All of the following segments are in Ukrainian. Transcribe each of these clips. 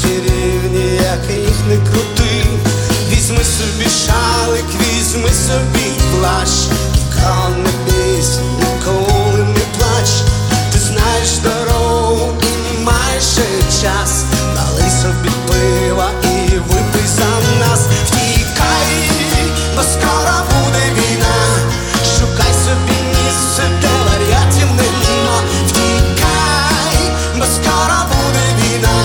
чарівні, як їх не крути. Візьми собі шалик, візьми собі плащ, нікого не бійся, ніколи не плач. Ти знаєш дорогу і маєш ще час. Налий собі пива і випий за нас. Втікай, бо скоро буде війна. Шукай собі місце, де варіантів нема. Втікай, бо скоро буде війна.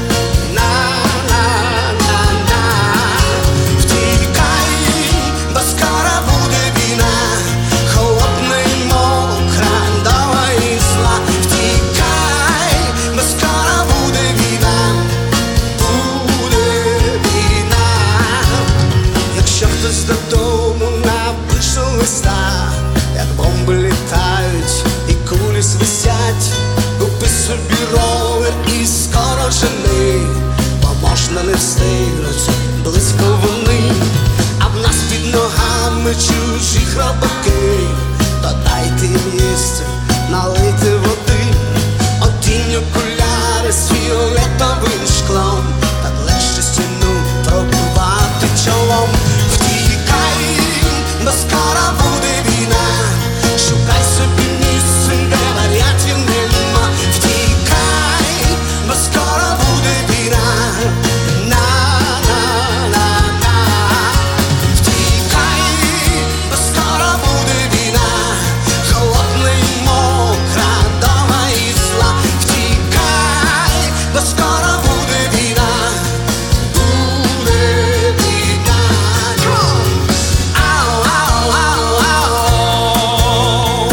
На-на-на-на. Втікай, бо скоро буде війна. Холодна і мокра, довга і зла. Втікай, бо скоро буде війна. Буде війна. Якщо хтось додому напише листа, як бомби літають і кулі свистять, купи собі ровер і скоро жени, бо можна не встигнуть, близько вони. А в нас під ногами чужі хробаки, то дайте їм їсти, налийте води. Одінь окуляри з фіолетовим шклом, так легше стіну пробивати чолом. Втікай, бо скоро буде війна. Шукай собі місце, де варіантів нема. Втікай, бо скоро буде війна. На-на-на-на. Втікай, бо скоро буде війна. Холодна і мокра, довга і зла. Втікай, бо скоро буде війна. Буде війна. Ау, ау, ау, ау.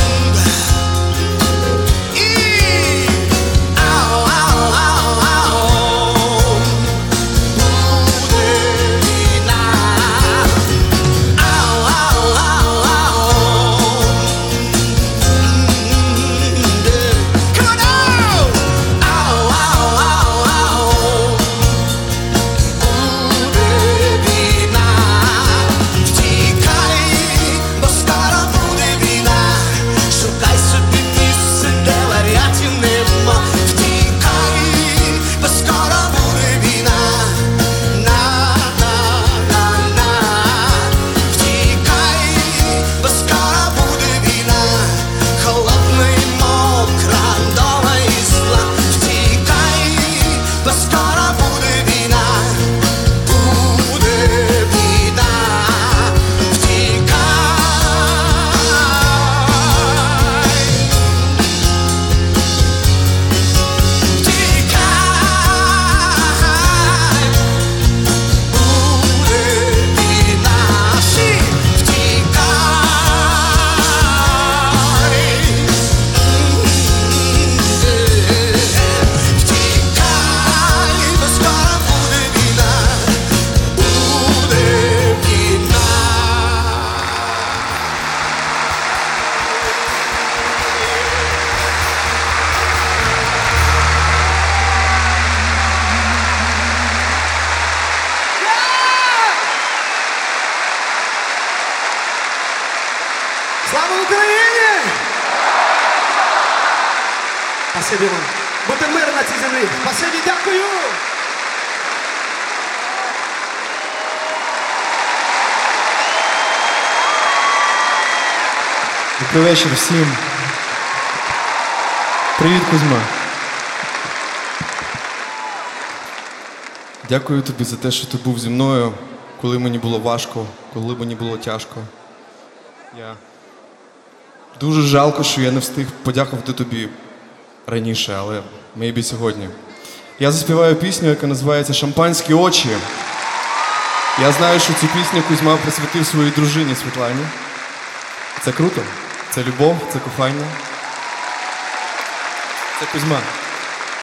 І ау, ау, ау, ау. Буде війна. Ау, ау, ау, ау. Come on now. Ау, ау, ау, ау. Буде війна. Втікай, бо скоро буде війна. Шукай собі місце, де варіантів нема. Втікай, бо скоро буде війна. На-на-на-на. Втікай, бо скоро буде війна. Холодна і мокра, довга і зла. Втікай, бо скоро буде війна. Буде війна. Втікай. Втікай. Буде війна. Всі втікай. Бо скоро буде війна. Буде війна. Слава Україні! Спасибі вам. Буде мир на цій землі. Спасибі, дякую! Добрий вечір всім. Привіт, Кузьма. Дякую тобі за те, що ти був зі мною, коли мені було важко, коли мені було тяжко. Дуже жалко, що я не встиг подякувати тобі раніше, але maybe сьогодні. Я заспіваю пісню, яка називається «Шампанські очі». Я знаю, що цю пісню Кузьма присвятив своїй дружині Світлані. Це круто. Це любов, це кохання. Це Кузьма.